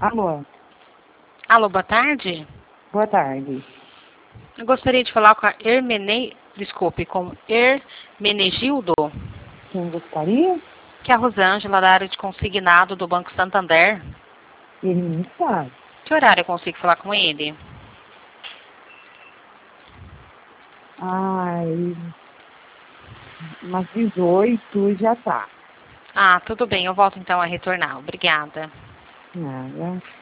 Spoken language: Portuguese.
Alô, Alô, boa tarde. boa tarde. Eu gostaria de falar com a com Hermenegildo, Quem gostaria? que é a Rosângela, da área de consignado do Banco Santander. Ele não está. Que horário eu consigo falar com ele? Ai, umas 18 já tá. Ah, tudo bem, eu volto então a retornar. Obrigada. Nada.